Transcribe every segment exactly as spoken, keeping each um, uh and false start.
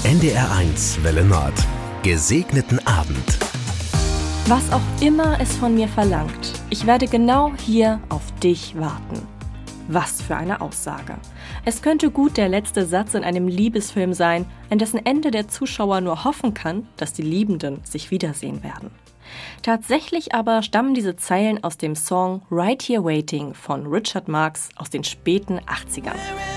N D R eins Welle Nord. Gesegneten Abend. Was auch immer es von mir verlangt, ich werde genau hier auf dich warten. Was für eine Aussage. Es könnte gut der letzte Satz in einem Liebesfilm sein, an dessen Ende der Zuschauer nur hoffen kann, dass die Liebenden sich wiedersehen werden. Tatsächlich aber stammen diese Zeilen aus dem Song Right Here Waiting von Richard Marx aus den späten achtzigern.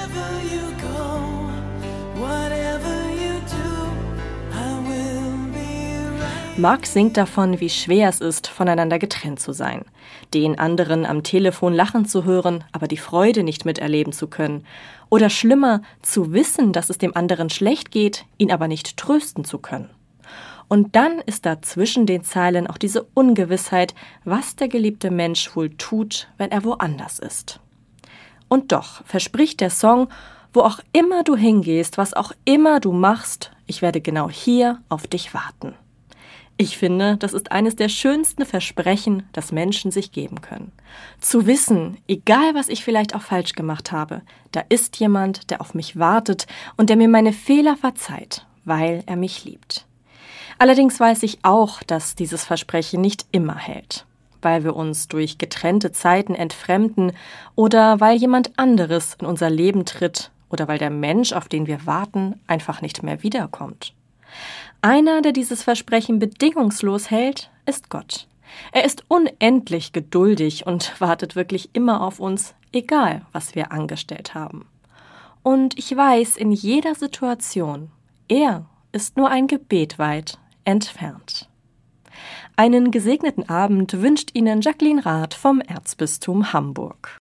Marx singt davon, wie schwer es ist, voneinander getrennt zu sein. Den anderen am Telefon lachen zu hören, aber die Freude nicht miterleben zu können. Oder schlimmer, zu wissen, dass es dem anderen schlecht geht, ihn aber nicht trösten zu können. Und dann ist da zwischen den Zeilen auch diese Ungewissheit, was der geliebte Mensch wohl tut, wenn er woanders ist. Und doch verspricht der Song, wo auch immer du hingehst, was auch immer du machst, ich werde genau hier auf dich warten. Ich finde, das ist eines der schönsten Versprechen, das Menschen sich geben können. Zu wissen, egal was ich vielleicht auch falsch gemacht habe, da ist jemand, der auf mich wartet und der mir meine Fehler verzeiht, weil er mich liebt. Allerdings weiß ich auch, dass dieses Versprechen nicht immer hält, weil wir uns durch getrennte Zeiten entfremden oder weil jemand anderes in unser Leben tritt oder weil der Mensch, auf den wir warten, einfach nicht mehr wiederkommt. Einer, der dieses Versprechen bedingungslos hält, ist Gott. Er ist unendlich geduldig und wartet wirklich immer auf uns, egal was wir angestellt haben. Und ich weiß, in jeder Situation, er ist nur ein Gebet weit entfernt. Einen gesegneten Abend wünscht Ihnen Jacqueline Rath vom Erzbistum Hamburg.